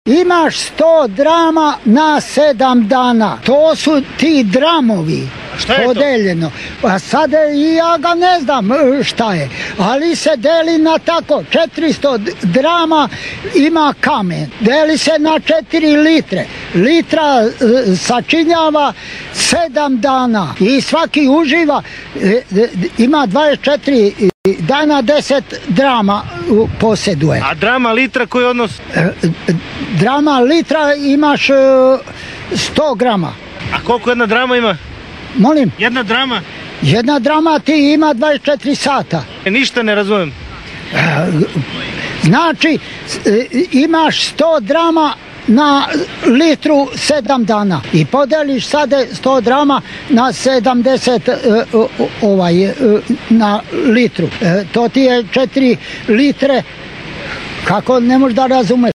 Imaš 100 drama na 7 dana. To su ti dramovi. Šta je podeljeno. A sada i ja ga ne znam šta je. Ali se deli na tako. 400 drama ima kamen. Deli se na 4 litre. Litra sačinjava 7 dana. I svaki uživa. Ima 24 dana 10 drama posjeduje. A drama litra koji odnos? Drama litra imaš 100 grama. A koliko jedna drama ima? Molim? Jedna drama? Jedna drama ti ima 24 sata. Ništa ne razumijem. Znači, imaš 100 drama na litru 7 dana. I podeliš sada 100 drama na 70 na litru. To ti je 4 litre. Kako ne možeš da razumeš?